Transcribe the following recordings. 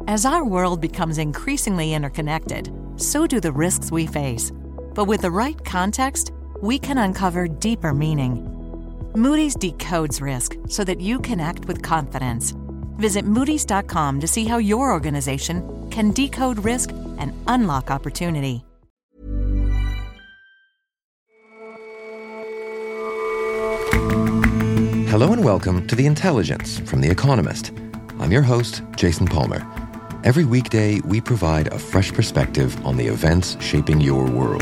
As our world becomes increasingly interconnected, so do the risks we face. But with the right context, we can uncover deeper meaning. Moody's decodes risk so that you can act with confidence. Visit Moody's.com to see how your organization can decode risk and unlock opportunity. Hello and welcome to The Intelligence from The Economist. I'm your host, Jason Palmer. Every weekday, we provide a fresh perspective on the events shaping your world.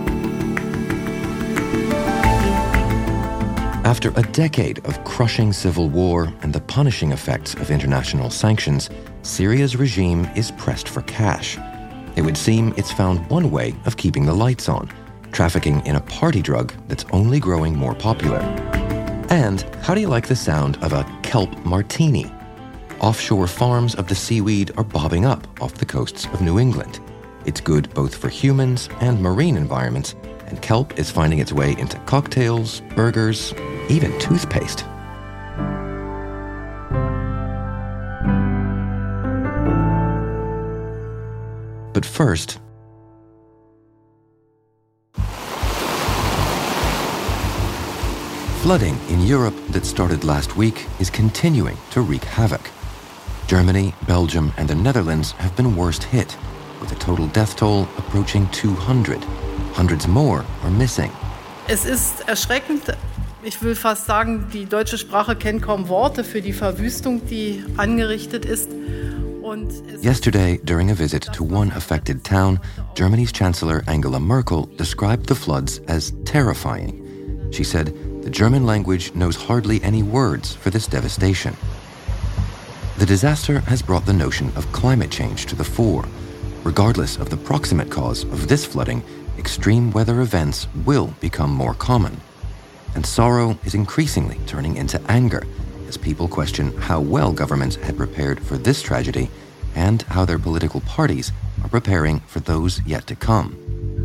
After a decade of crushing civil war and the punishing effects of international sanctions, Syria's regime is pressed for cash. It would seem it's found one way of keeping the lights on, trafficking in a party drug that's only growing more popular. And how do you like the sound of a kelp martini? Offshore farms of the seaweed are bobbing up off the coasts of New England. It's good both for humans and marine environments, and kelp is finding its way into cocktails, burgers, even toothpaste. But first, flooding in Europe that started last week is continuing to wreak havoc. Germany, Belgium, and the Netherlands have been worst hit, with a total death toll approaching 200. Hundreds more are missing. Es ist erschreckend. Ich will fast sagen, die deutsche Sprache kennt kaum Worte für die Verwüstung, die angerichtet ist. Yesterday, during a visit to one affected town, Germany's Chancellor Angela Merkel described the floods as terrifying. She said the German language knows hardly any words for this devastation. The disaster has brought the notion of climate change to the fore. Regardless of the proximate cause of this flooding, extreme weather events will become more common. And sorrow is increasingly turning into anger as people question how well governments had prepared for this tragedy and how their political parties are preparing for those yet to come.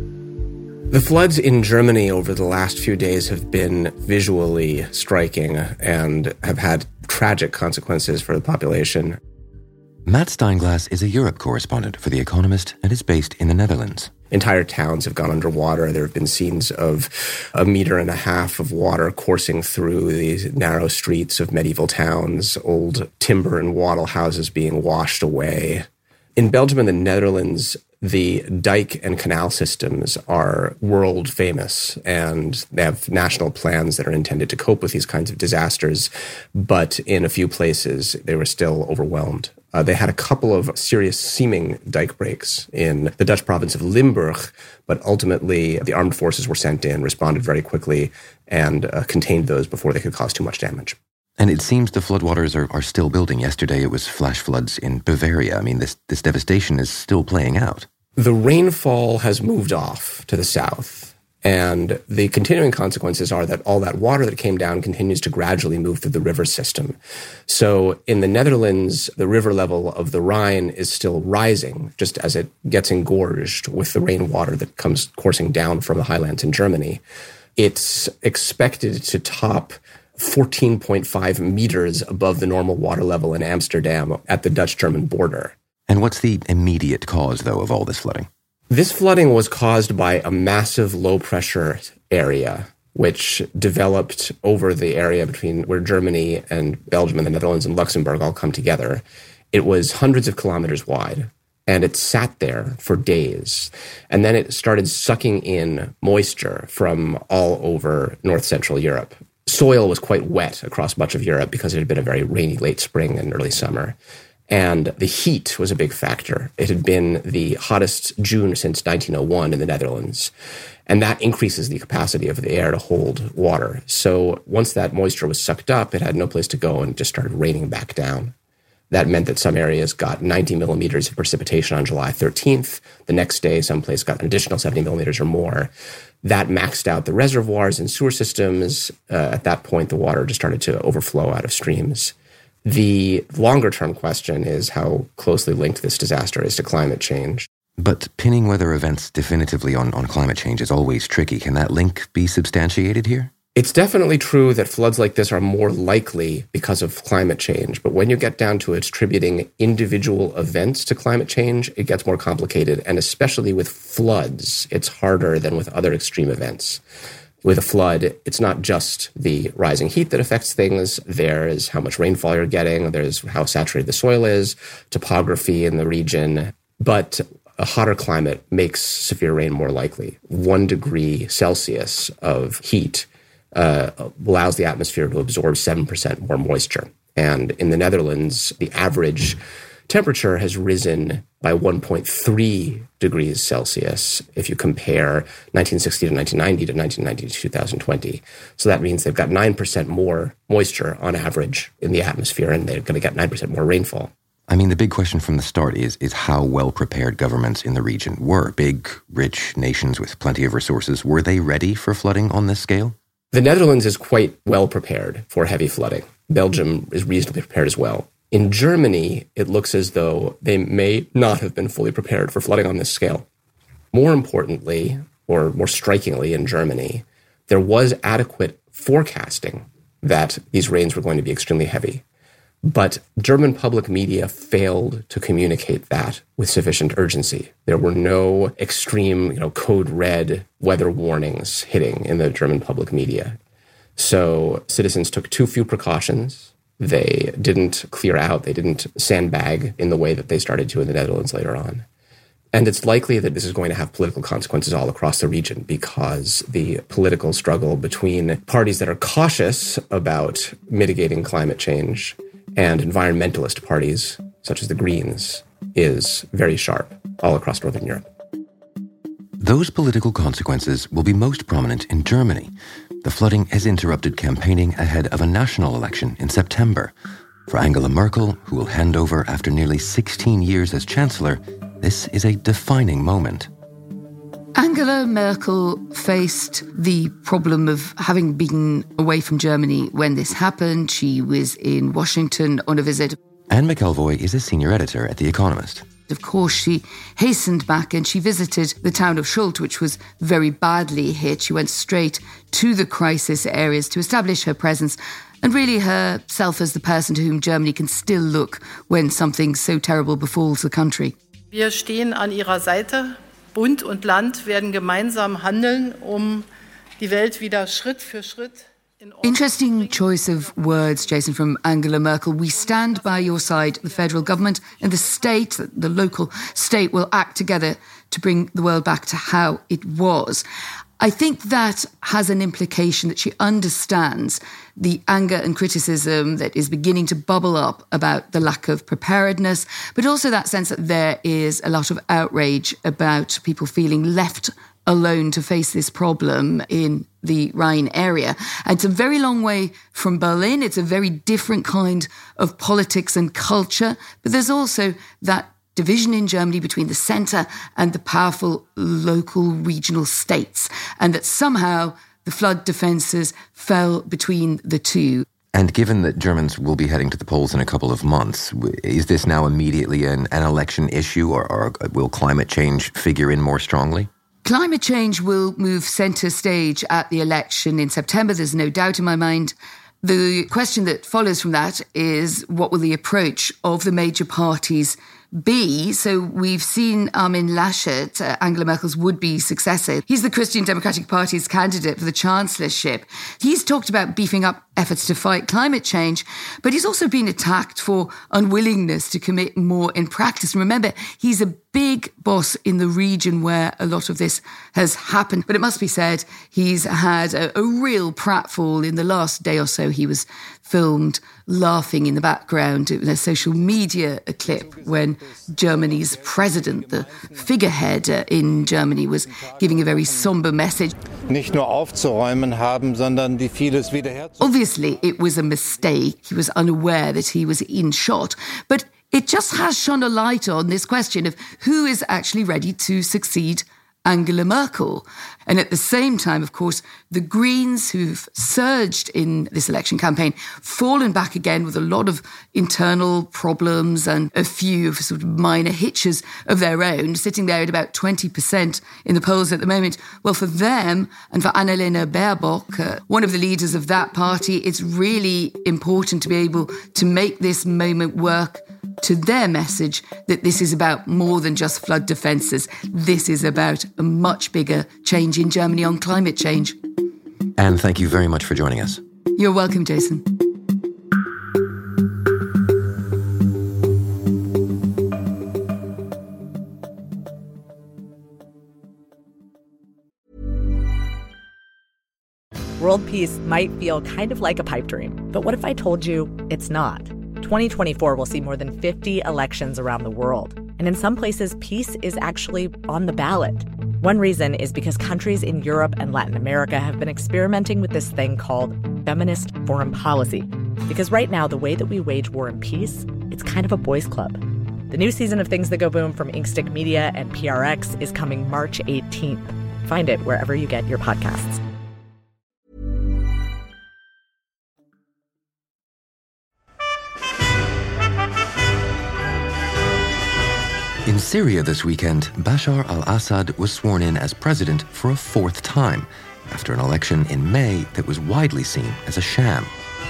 The floods in Germany over the last few days have been visually striking and have had tragic consequences for the population. Matt Steinglass is a Europe correspondent for The Economist and is based in the Netherlands. Entire towns have gone underwater. There have been scenes of 1.5 meters of water coursing through these narrow streets of medieval towns, old timber and wattle houses being washed away. In Belgium and the Netherlands, the dike and canal systems are world famous, and they have national plans that are intended to cope with these kinds of disasters. But in a few places, they were still overwhelmed. They had a couple of serious seeming dike breaks in the Dutch province of Limburg, but ultimately the armed forces were sent in, responded very quickly, and contained those before they could cause too much damage. And it seems the floodwaters are still building. Yesterday, it was flash floods in Bavaria. I mean, this devastation is still playing out. The rainfall has moved off to the south, and the continuing consequences are that all that water that came down continues to gradually move through the river system. So in the Netherlands, the river level of the Rhine is still rising, just as it gets engorged with the rainwater that comes coursing down from the highlands in Germany. It's expected to top 14.5 meters above the normal water level in Amsterdam at the Dutch-German border. And what's the immediate cause, though, of all this flooding? This flooding was caused by a massive low-pressure area, which developed over the area between where Germany and Belgium and the Netherlands and Luxembourg all come together. It was hundreds of kilometers wide, and it sat there for days. And then it started sucking in moisture from all over north-central Europe. Soil was quite wet across much of Europe because it had been a very rainy late spring and early summer. And the heat was a big factor. It had been the hottest June since 1901 in the Netherlands. And that increases the capacity of the air to hold water. So once that moisture was sucked up, it had no place to go and just started raining back down. That meant that some areas got 90 millimeters of precipitation on July 13th. The next day, some place got an additional 70 millimeters or more. That maxed out the reservoirs and sewer systems. At that point, the water just started to overflow out of streams. The longer-term question is how closely linked this disaster is to climate change. But pinning weather events definitively on climate change is always tricky. Can that link be substantiated here? It's definitely true that floods like this are more likely because of climate change. But when you get down to attributing individual events to climate change, it gets more complicated. And especially with floods, it's harder than with other extreme events. With a flood, it's not just the rising heat that affects things. There's how much rainfall you're getting. There's how saturated the soil is, topography in the region. But a hotter climate makes severe rain more likely. 1 degree Celsius of heat allows the atmosphere to absorb 7% more moisture. And in the Netherlands, the average temperature has risen by 1.3 degrees Celsius if you compare 1960 to 1990 to 1990 to 2020. So that means they've got 9% more moisture on average in the atmosphere, and they're going to get 9% more rainfall. I mean, the big question from the start is how well prepared governments in the region were. Big, rich nations with plenty of resources. Were they ready for flooding on this scale? The Netherlands is quite well prepared for heavy flooding. Belgium is reasonably prepared as well. In Germany, it looks as though they may not have been fully prepared for flooding on this scale. More importantly, or more strikingly in Germany, there was adequate forecasting that these rains were going to be extremely heavy. But German public media failed to communicate that with sufficient urgency. There were no extreme, code red weather warnings hitting in the German public media. So citizens took too few precautions. They didn't clear out. They didn't sandbag in the way that they started to in the Netherlands later on. And it's likely that this is going to have political consequences all across the region because the political struggle between parties that are cautious about mitigating climate change and environmentalist parties, such as the Greens, is very sharp all across Northern Europe. Those political consequences will be most prominent in Germany. The flooding has interrupted campaigning ahead of a national election in September. For Angela Merkel, who will hand over after nearly 16 years as Chancellor, this is a defining moment. Angela Merkel faced the problem of having been away from Germany when this happened. She was in Washington on a visit. Anne McElvoy is a senior editor at The Economist. Of course, she hastened back and she visited the town of Schuld, which was very badly hit. She went straight to the crisis areas to establish her presence and really herself as the person to whom Germany can still look when something so terrible befalls the country. Wir stehen an ihrer Seite. Bund und Land werden gemeinsam handeln, die Welt wieder Schritt für Schritt in Ordnung. Interesting choice of words, Jason, from Angela Merkel. We stand by your side. The federal government and the state, the local state, will act together to bring the world back to how it was. I think that has an implication that she understands the anger and criticism that is beginning to bubble up about the lack of preparedness, but also that sense that there is a lot of outrage about people feeling left alone to face this problem in the Rhine area. And it's a very long way from Berlin. It's a very different kind of politics and culture, but there's also that division in Germany between the centre and the powerful local regional states, and that somehow the flood defences fell between the two. And given that Germans will be heading to the polls in a couple of months, is this now immediately an election issue, or will climate change figure in more strongly? Climate change will move centre stage at the election in September, there's no doubt in my mind. The question that follows from that is, what will the approach of the major parties be? So we've seen Armin Laschet, Angela Merkel's would-be successor. He's the Christian Democratic Party's candidate for the chancellorship. He's talked about beefing up efforts to fight climate change, but he's also been attacked for unwillingness to commit more in practice. And remember, he's a big boss in the region where a lot of this has happened. But it must be said, he's had a real pratfall. In the last day or so, he was filmed laughing in the background in a social media clip when Germany's president, the figurehead in Germany, was giving a very somber message. Nicht nur aufzuräumen haben, sondern wie vieles wiederherzustellen. Obviously, it was a mistake. He was unaware that he was in shot. But it just has shone a light on this question of who is actually ready to succeed Angela Merkel. And at the same time, of course, the Greens, who've surged in this election campaign, fallen back again with a lot of internal problems and a few sort of minor hitches of their own, sitting there at about 20% in the polls at the moment. Well, for them and for Annalena Baerbock, one of the leaders of that party, it's really important to be able to make this moment work to their message that this is about more than just flood defences. This is about a much bigger change in Germany on climate change. Anne, thank you very much for joining us. You're welcome, Jason. World peace might feel kind of like a pipe dream, but what if I told you it's not? 2024 will see more than 50 elections around the world. And in some places, peace is actually on the ballot. One reason is because countries in Europe and Latin America have been experimenting with this thing called feminist foreign policy. Because right now, the way that we wage war and peace, it's kind of a boys' club. The new season of Things That Go Boom from Inkstick Media and PRX is coming March 18th. Find it wherever you get your podcasts. In Syria this weekend, Bashar al-Assad was sworn in as president for a fourth time after an election in May that was widely seen as a sham.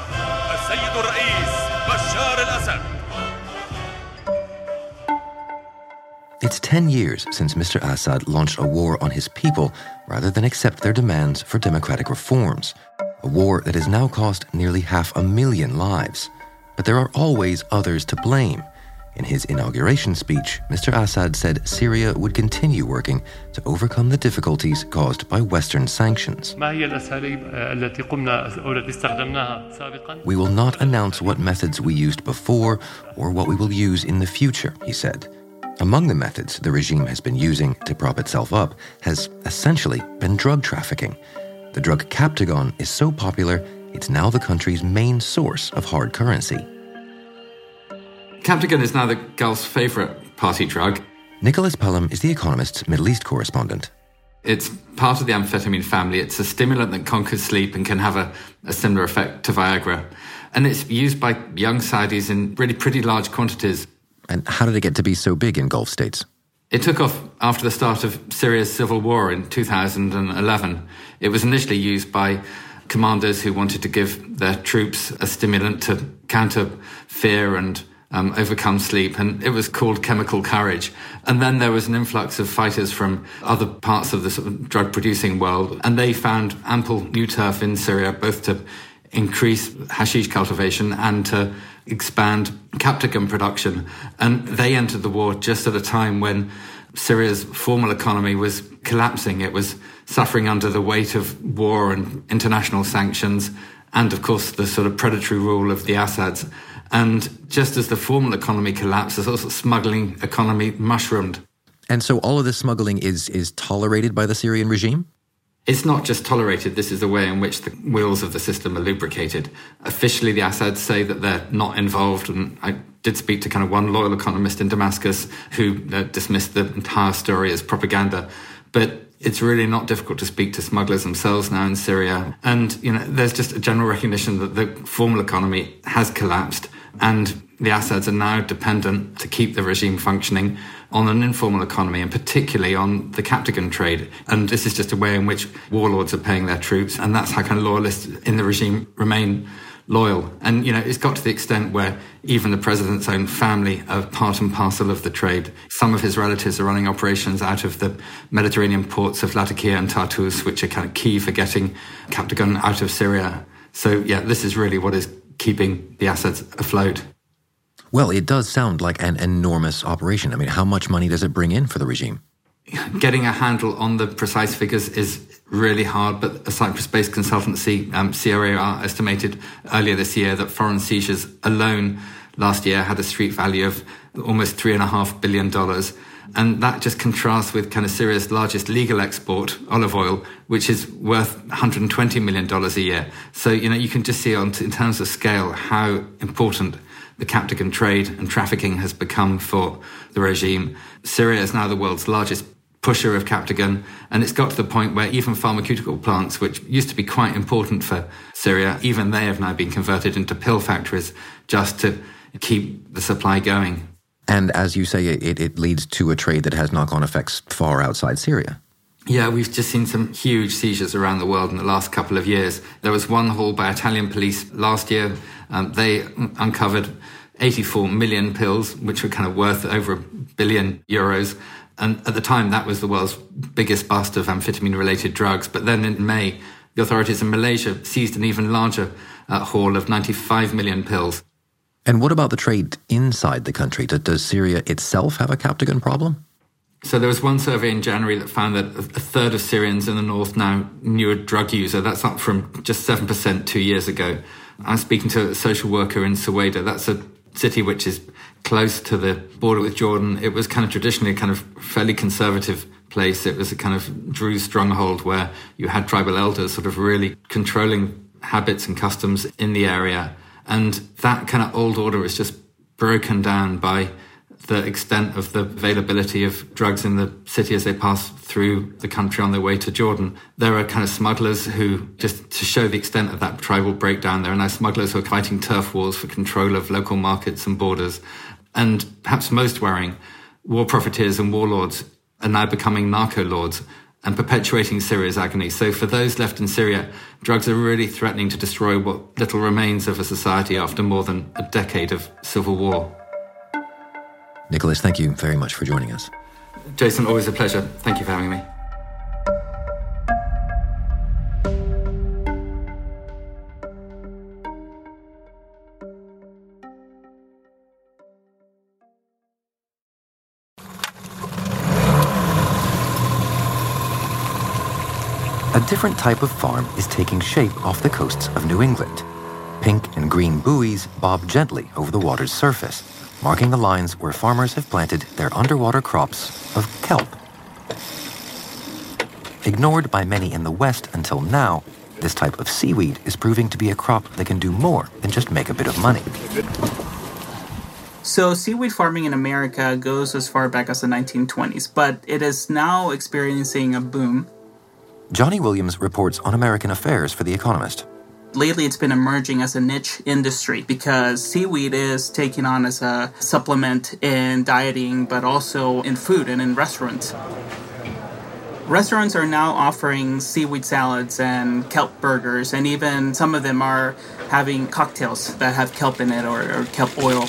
It's 10 years since Mr. Assad launched a war on his people rather than accept their demands for democratic reforms. A war that has now cost nearly 500,000 lives. But there are always others to blame. In his inauguration speech, Mr. Assad said Syria would continue working to overcome the difficulties caused by Western sanctions. We will not announce what methods we used before or what we will use in the future, he said. Among the methods the regime has been using to prop itself up has essentially been drug trafficking. The drug Captagon is so popular, it's now the country's main source of hard currency. Captagon is now the Gulf's favourite party drug. Nicholas Pelham is The Economist's Middle East correspondent. It's part of the amphetamine family. It's a stimulant that conquers sleep and can have a similar effect to Viagra. And it's used by young Saudis in really pretty large quantities. And how did it get to be so big in Gulf states? It took off after the start of Syria's civil war in 2011. It was initially used by commanders who wanted to give their troops a stimulant to counter fear and overcome sleep, and it was called chemical courage. And then there was an influx of fighters from other parts of the sort of drug-producing world, and they found ample new turf in Syria, both to increase hashish cultivation and to expand Captagon production. And they entered the war just at a time when Syria's formal economy was collapsing. It was suffering under the weight of war and international sanctions, and of course the sort of predatory rule of the Assads. And just as the formal economy collapsed, the sort of smuggling economy mushroomed. And so all of this smuggling is tolerated by the Syrian regime? It's not just tolerated. This is the way in which the wheels of the system are lubricated. Officially, the Assads say that they're not involved. And I did speak to kind of one loyal economist in Damascus who dismissed the entire story as propaganda. But it's really not difficult to speak to smugglers themselves now in Syria. And, there's just a general recognition that the formal economy has collapsed. And the Assads are now dependent to keep the regime functioning on an informal economy, and particularly on the Captagon trade. And this is just a way in which warlords are paying their troops, and that's how kind of loyalists in the regime remain loyal. And, it's got to the extent where even the president's own family are part and parcel of the trade. Some of his relatives are running operations out of the Mediterranean ports of Latakia and Tartus, which are kind of key for getting Captagon out of Syria. So, this is really what is keeping the Assads afloat. Well, it does sound like an enormous operation. I mean, how much money does it bring in for the regime? Getting a handle on the precise figures is really hard, but a Cyprus-based consultancy, CRAR, estimated earlier this year that foreign seizures alone last year had a street value of almost $3.5 billion. And that just contrasts with kind of Syria's largest legal export, olive oil, which is worth $120 million a year. So, you can just see in terms of scale how important the Captagon trade and trafficking has become for the regime. Syria is now the world's largest pusher of Captagon. And it's got to the point where even pharmaceutical plants, which used to be quite important for Syria, even they have now been converted into pill factories just to keep the supply going. And as you say, it leads to a trade that has knock-on effects far outside Syria. Yeah, we've just seen some huge seizures around the world in the last couple of years. There was one haul by Italian police last year. They uncovered 84 million pills, which were kind of worth over €1 billion. And at the time, that was the world's biggest bust of amphetamine-related drugs. But then in May, the authorities in Malaysia seized an even larger haul of 95 million pills. And what about the trade inside the country? Does Syria itself have a Captagon problem? So there was one survey in January that found that a third of Syrians in the north now knew a drug user. That's up from just 7% 2 years ago. I was speaking to a social worker in Suwaida. That's a city which is close to the border with Jordan. It was kind of traditionally a kind of fairly conservative place. It was a kind of Druze stronghold where you had tribal elders sort of really controlling habits and customs in the area. And that kind of old order is just broken down by the extent of the availability of drugs in the city as they pass through the country on their way to Jordan. There are kind of smugglers who, just to show the extent of that tribal breakdown, there are now smugglers who are fighting turf wars for control of local markets and borders. And perhaps most worrying, war profiteers and warlords are now becoming narco-lords and perpetuating Syria's agony. So for those left in Syria, drugs are really threatening to destroy what little remains of a society after more than a decade of civil war. Nicholas, thank you very much for joining us. Jason, always a pleasure. Thank you for having me. A different type of farm is taking shape off the coasts of New England. Pink and green buoys bob gently over the water's surface, marking the lines where farmers have planted their underwater crops of kelp. Ignored by many in the West until now, this type of seaweed is proving to be a crop that can do more than just make a bit of money. So seaweed farming in America goes as far back as the 1920s, but it is now experiencing a boom. Johnny Williams reports on American affairs for The Economist. Lately, it's been emerging as a niche industry because seaweed is taking on as a supplement in dieting, but also in food and in restaurants. Restaurants are now offering seaweed salads and kelp burgers, and even some of them are having cocktails that have kelp in it or kelp oil.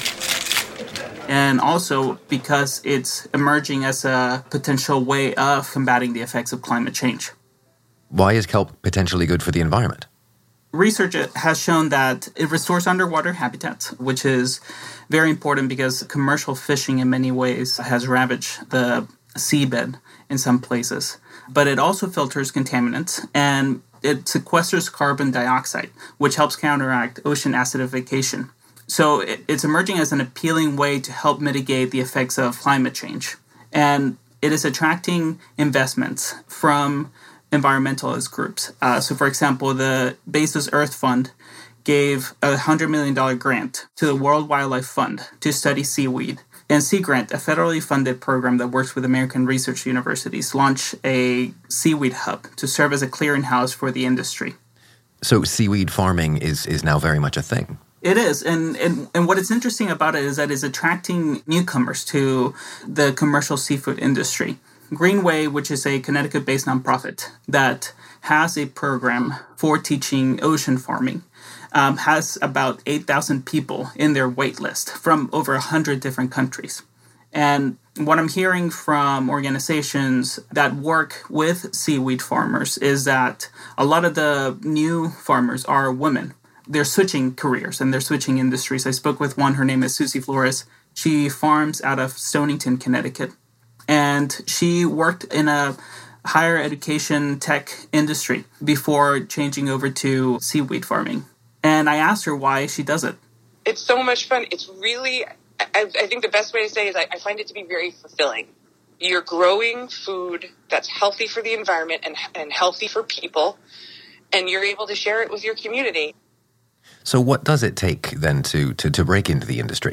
And also because it's emerging as a potential way of combating the effects of climate change. Why is kelp potentially good for the environment? Research has shown that it restores underwater habitats, which is very important because commercial fishing in many ways has ravaged the seabed in some places. But it also filters contaminants and it sequesters carbon dioxide, which helps counteract ocean acidification. So it's emerging as an appealing way to help mitigate the effects of climate change. And it is attracting investments from environmentalist groups. So, for example, the Bezos Earth Fund gave a $100 million grant to the World Wildlife Fund to study seaweed. And Sea Grant, a federally funded program that works with American research universities, launched a seaweed hub to serve as a clearinghouse for the industry. So seaweed farming is now very much a thing. It is. And what is interesting about it is that it's attracting newcomers to the commercial seafood industry. Greenway, which is a Connecticut-based nonprofit that has a program for teaching ocean farming, has about 8,000 people in their wait list from over 100 different countries. And what I'm hearing from organizations that work with seaweed farmers is that a lot of the new farmers are women. They're switching careers and they're switching industries. I spoke with one, her name is Susie Flores. She farms out of Stonington, Connecticut. And she worked in a higher education tech industry before changing over to seaweed farming. And I asked her why she does it. It's so much fun. It's really, I think the best way to say it is I find it to be very fulfilling. You're growing food that's healthy for the environment and healthy for people, and you're able to share it with your community. So what does it take then to break into the industry?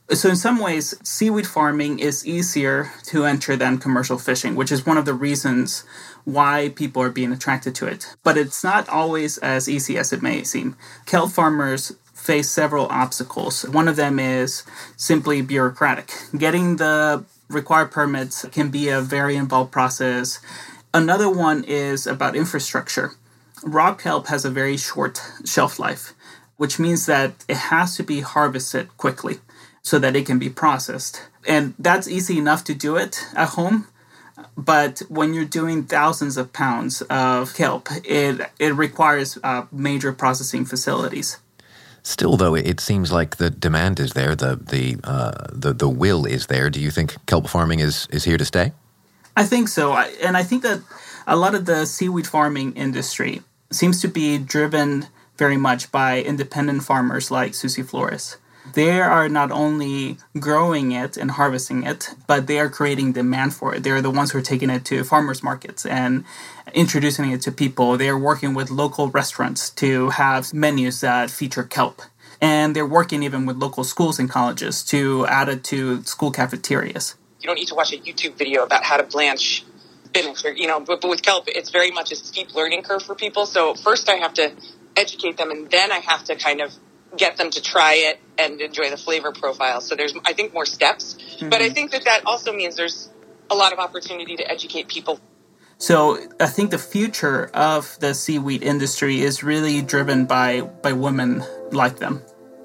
So in some ways, seaweed farming is easier to enter than commercial fishing, which is one of the reasons why people are being attracted to it. But it's not always as easy as it may seem. Kelp farmers face several obstacles. One of them is simply bureaucratic. Getting the required permits can be a very involved process. Another one is about infrastructure. Raw kelp has a very short shelf life, which means that it has to be harvested quickly so that it can be processed. And that's easy enough to do it at home. But when you're doing thousands of pounds of kelp, it requires major processing facilities. Still, though, it seems like the demand is there, the will is there. Do you think kelp farming is here to stay? I think so. And I think that a lot of the seaweed farming industry seems to be driven very much by independent farmers like Susie Flores. They are not only growing it and harvesting it, but they are creating demand for it. They're the ones who are taking it to farmers markets and introducing it to people. They're working with local restaurants to have menus that feature kelp. And they're working even with local schools and colleges to add it to school cafeterias. You don't need to watch a YouTube video about how to blanch spinach, but with kelp, it's very much a steep learning curve for people. So first I have to educate them, and then I have to kind of get them to try it and enjoy the flavor profile. So there's, I think, more steps. Mm-hmm. But I think that also means there's a lot of opportunity to educate people. So I think the future of the seaweed industry is really driven by women like them.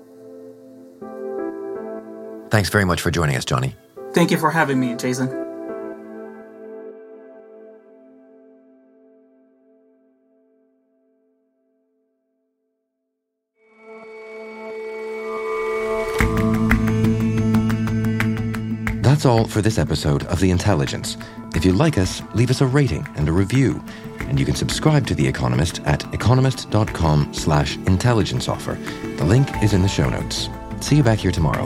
Thanks very much for joining us, Johnny. Thank you for having me, Jason. That's all for this episode of The Intelligence. If you like us, leave us a rating and a review. And you can subscribe to The Economist at economist.com/intelligence offer. The link is in the show notes. See you back here tomorrow.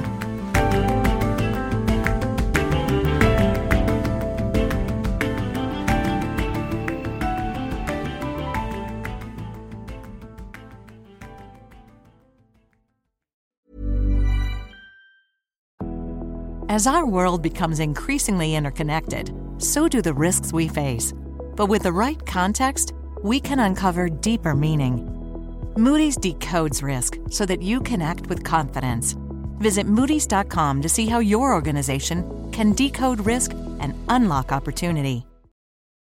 As our world becomes increasingly interconnected, so do the risks we face. But with the right context, we can uncover deeper meaning. Moody's decodes risk so that you can act with confidence. Visit Moody's.com to see how your organization can decode risk and unlock opportunity.